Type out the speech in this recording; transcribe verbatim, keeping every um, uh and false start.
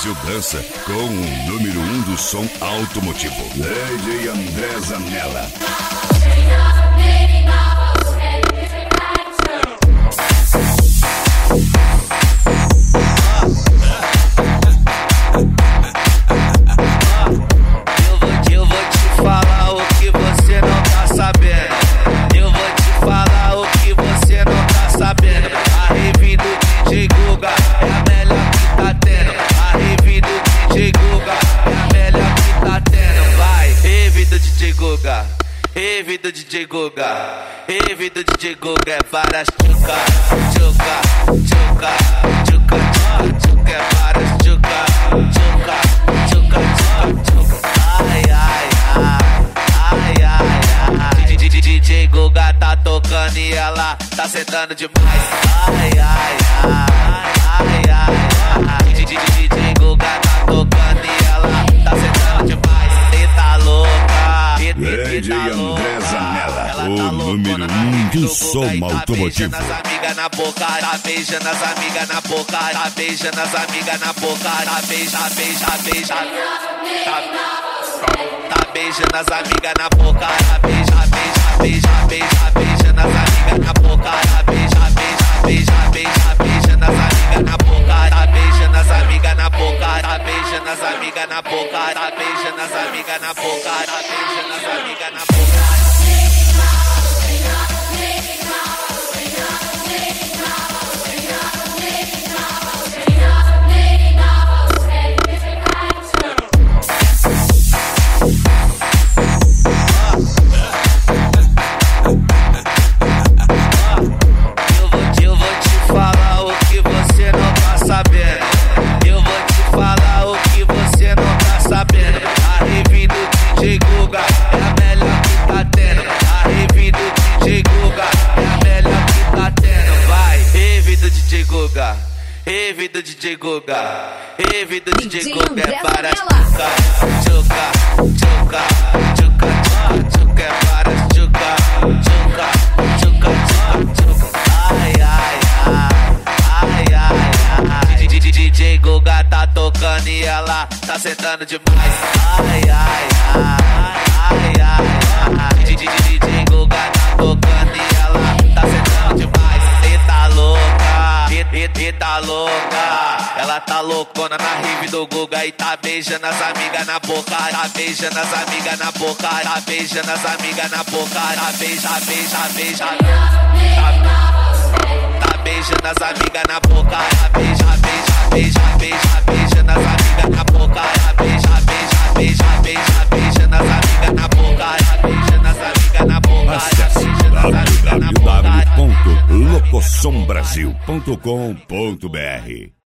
Brasil dança com o número um do som automotivo, D J André Zanella. Eu vou te falar o que você não tá sabendo. Eu vou te falar o que você não tá sabendo. A rave do D J Guga é a melhor que tá tendo. A rave do D J Guga é a melhor que tá tendo. Vai, rave do D J Guga, rave do D J Guga, rave do D J Guga é várias tchuca, tchuca, tchuca, tchuca, tchuca, tchuca, é várias tchuca, tchuca, tchuca, tchuca, tchuca. Ai, ai, ai, ai, ai, ai. D J Guga tá tocando e ela tá sentando demais. Ai, ai, ai, ai, ai, ai. D J Guga tá tocando e ela tá sentando demais. E tá louca, D J André Zanella, o número um do som automotivo. Tá beijando as amigas na boca, tá beijando as amigas na boca, tá beijando as amigas na boca, tá beija, beija, beija. Tá beijando as amigas na boca, tá beija, beija, beija, beija, beijando as amigas na boca, tá beija, beija, beija, beija, beijando as amigas na boca, tá beijando as amigas na boca, tá beijando as amigas na boca, tá beijando as amigas na boca, tá beijando as amigas na boca. Eu vou te falar o que você não tá sabendo. Eu vou te falar o que você não tá sabendo. A rave do D J Guga é a melhor que tá tendo. A rave do D J Guga é a melhor que tá tendo. Vai, rave do D J Guga, rave do D J Guga, rave do D J Guga é várias tchuca, tchuca, tchuca, tchuca, tchuca, tchuca, é várias tchuca, tchuca, tchuca, tchuca, tchuca. Ai, ai, ai, ai, ai, ai. D J Guga tá tocando e ela tá sentando demais. Ai, ai, ai, ai, ai, ai. D J Guga tá tocando e ela tá sentando demais. E tá louca, e, e, e tá louca. Ela tá loucona na rave do Guga e tá beijando as amigas na boca, tá beijando as amigas na boca, tá beijando as amigas na boca, tá beija, beija, beija. Tá, tá beijando as amigas na boca, tá beija, beija, beija, beija, beijando as amigas na boca, tá beija, beija, beija, beija, beijando as amigas na boca, tá beijando as amigas na boca. Acesse w w w ponto locosom brasil ponto com ponto b r.